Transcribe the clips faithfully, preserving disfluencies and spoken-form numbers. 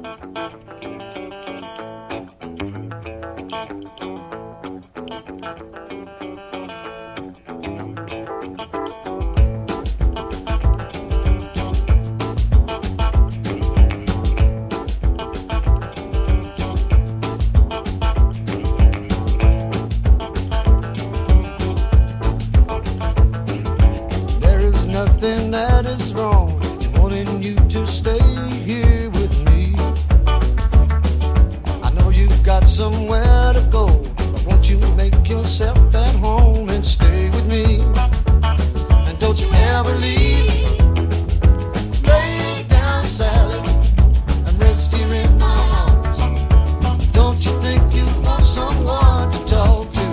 Nothing that is wrong in wanting you to stay here with me. I know you've got somewhere to go, but won't you make yourself at home and stay with me? And don't you ever leave. Lay down, Sally, and rest here in my arms. Don't you think you want someone to talk to?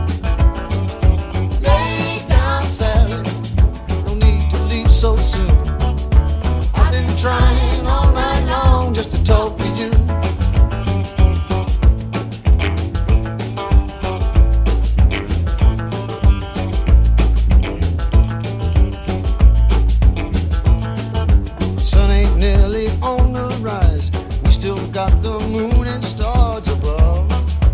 Lay down, Sally, so soon. I've been trying all night long just to talk to you. Sun ain't nearly on the rise. We still got the moon and stars above.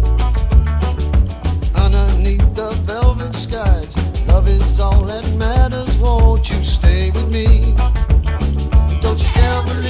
Underneath the velvet skies, love is all that matters. Won't you stay with me? Don't you ever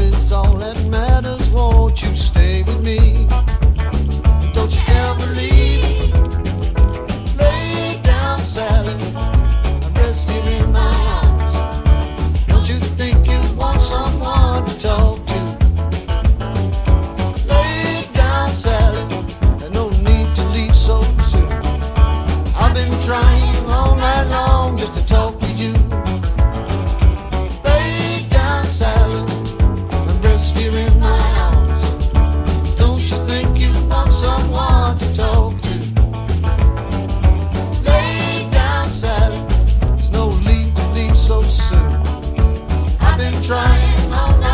is all that matters. Won't you stay with me? Don't you ever leave. Lay down, Sally, and rest here in my arms. Don't you think you want someone to talk to? Lay down, Sally, there's no need to leave so soon. I've been trying all night long just to talk to you. Lay down, Sally, and rest here in my arms. Don't you think you want someone to talk to? Lay down, Sally, there's no need to leave so soon. I've been trying all night.